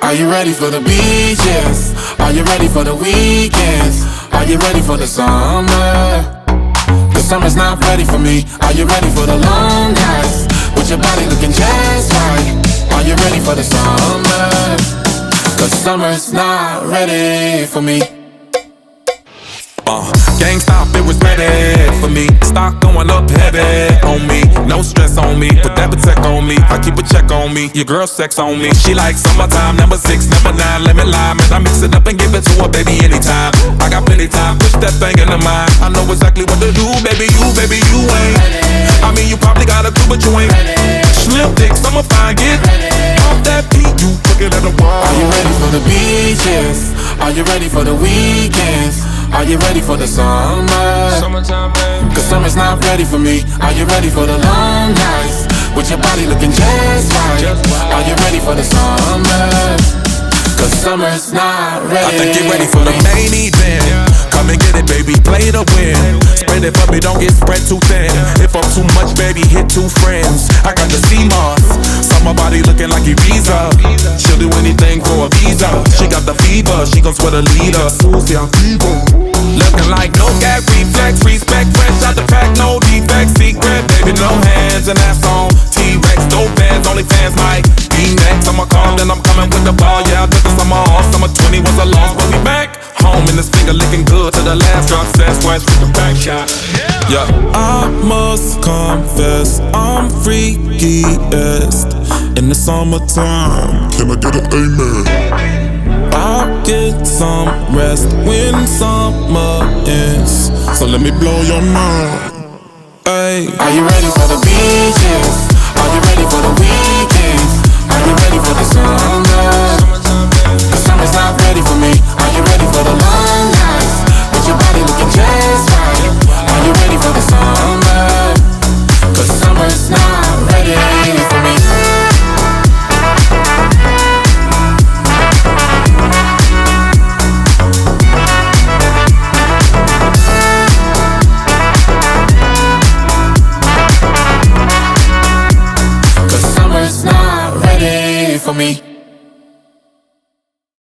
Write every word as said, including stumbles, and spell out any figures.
Are you ready for the beaches? Are you ready for the weekends? Are you ready for the summer? Cause summer's not ready for me. Are you ready for the long nights with your body looking just right? Are you ready for the summer? Cause summer's not ready for me. Uh, gang stop, it was ready for me. Stock going up heavy on me. No stress on me, put that protect on me. I keep a check on me, your girl sex on me. She like summertime, number six, number nine. Let me lie, man, I mix it up and give it to her, baby, anytime. I got plenty time, push that thing in the mind. I know exactly what to do, baby, you, baby, you ain't. I mean, you probably got a clue, but you ain't. Slim thick, summer fine, get off that beat, you looking at the wall. Are you ready for the beaches? Are you ready for the weekends? Are you ready for the summer? Summertime, baby. Cause summer's not ready for me. Are you ready for the long nights with your body looking just right? Are you ready for the summer? Cause summer's not ready. I think you're ready for the main event. Come and get it, baby, play to win. Spread it for me, don't get spread too thin. If I'm too much, baby, hit two friends. I got the C M O S, summer body looking like Ibiza. She'll do anything for a visa. She got the fever, she gon' sweat a leader. Susie, I'm fever. Looking like no gag reflex, respect, fresh out the pack, no defects, secret, baby, no hands, and that's on T-Rex, dope bands, only fans might be next. I'm a call, then I'm coming with the ball, yeah, I took the summer off, summer twenty was a loss, but we back home, and this finger licking good to the last drop, says West with the back shot, yeah. I must confess, I'm freakiest in the summertime. Can I get an amen? I'll get some rest when summer ends, so let me blow your mind. Ay. Are you ready for the beaches? Are you ready for the weekends? Are you ready for the summer? Cause summer's not ready for me. Are you ready for the long nights with your body looking just right? Are you ready for the summer? Cause summer's not ready for me. For me.